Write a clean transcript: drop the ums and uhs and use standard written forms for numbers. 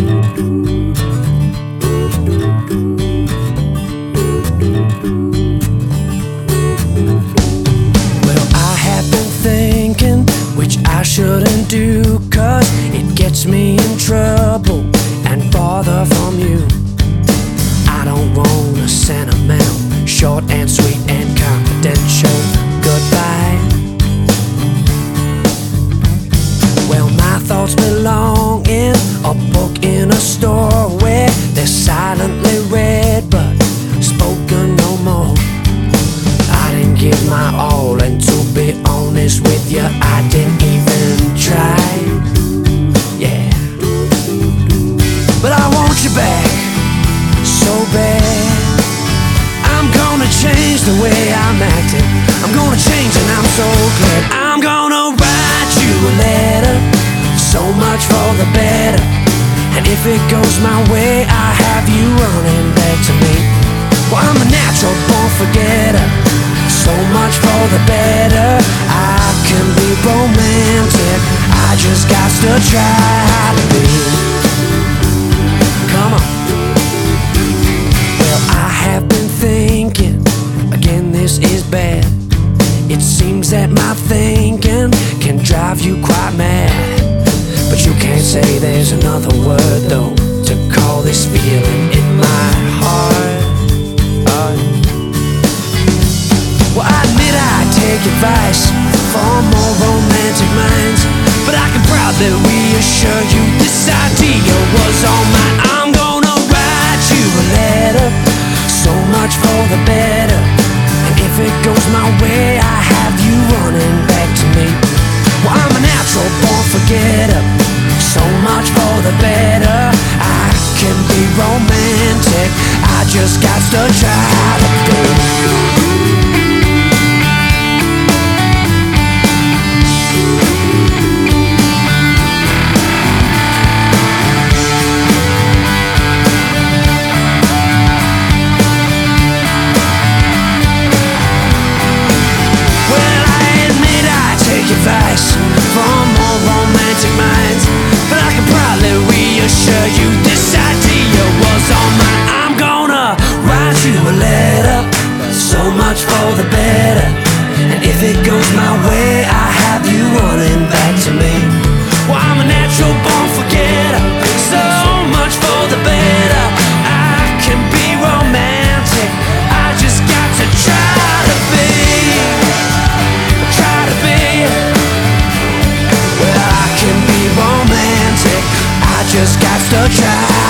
Well, I have been thinking, which I shouldn't do, 'cause it gets me in trouble and bother from you. I don't want a sentimental, short and sweet and confidential goodbye. Well, my thoughts belong in a book in a store where they're silently read but spoken no more. I didn't give my all, and to be honest with you, I didn't even try. Yeah, but I want you back so bad. I'm gonna change the way I'm acting. I'm gonna change, and I'm so glad. I'm gonna write you a letter, so much for the better. And if it goes my way, I have you running back to me. Well, I'm a natural born forgetter, so much for the better. I can be romantic, I just got to try to be. Come on. Well, I have been thinking, again this is bad. It seems that my thinking can drive you quite mad, but you can't say there's another word though to call this feeling in my heart. Well, I admit I take advice from more romantic minds, but I can proudly reassure you this idea was all mine. I'm gonna write you a letter, so much for the better. And if it goes my way, I have you running back to me. Well, I'm a natural born forgetter, so much for the better. I can be romantic, I just got to try to be. Advice from more romantic minds, but I can probably reassure you this idea was all mine. I'm gonna write you a letter, so much for the better. And if it goes my way, I have you running back to me. Well, I'm a natural born forgetter, so much for the better. I can be romantic, I just got to try to be. Just got to try.